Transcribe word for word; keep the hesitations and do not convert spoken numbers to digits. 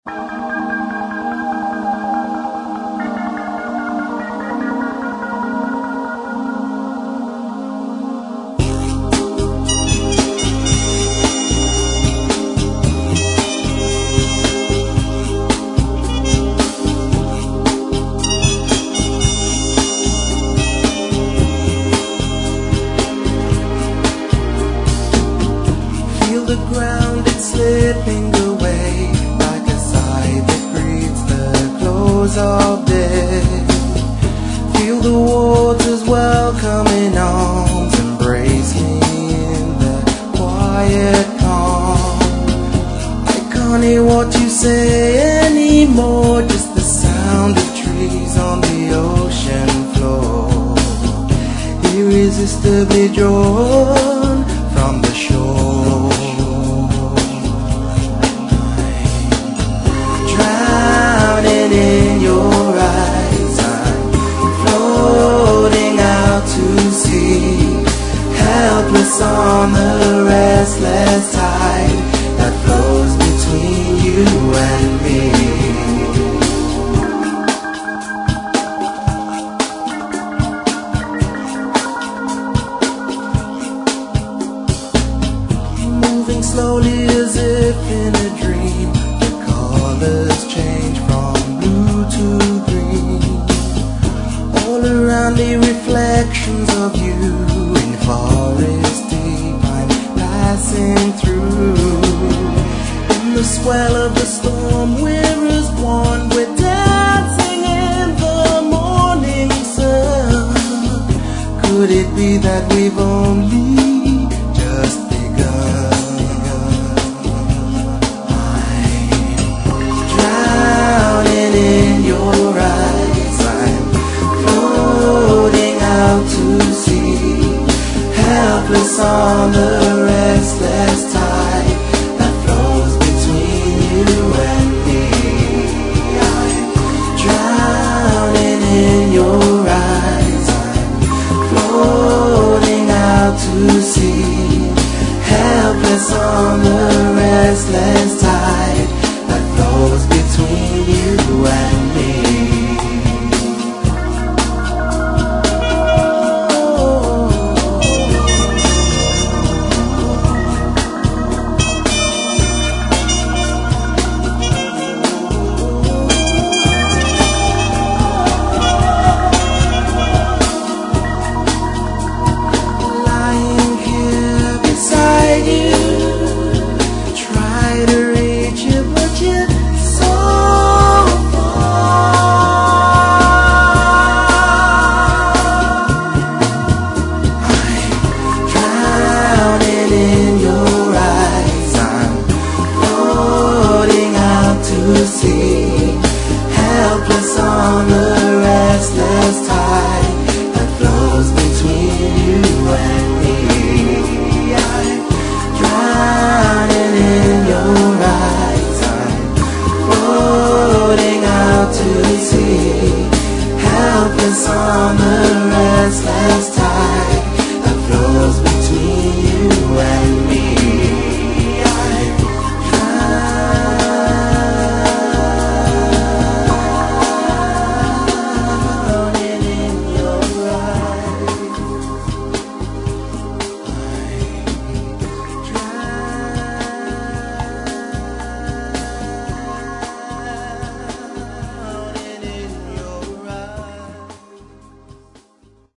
Feel the ground, it's slipping away like a sigh that breathes the close of day. Feel the waters welcoming arms, embrace me in the quiet calm. I can't hear what you say anymore, just the sound of trees on the ocean floor, irresistibly drawn from the shore. Drowning in your eyes, I'm floating out to sea, helpless on the restless tide that flows between you and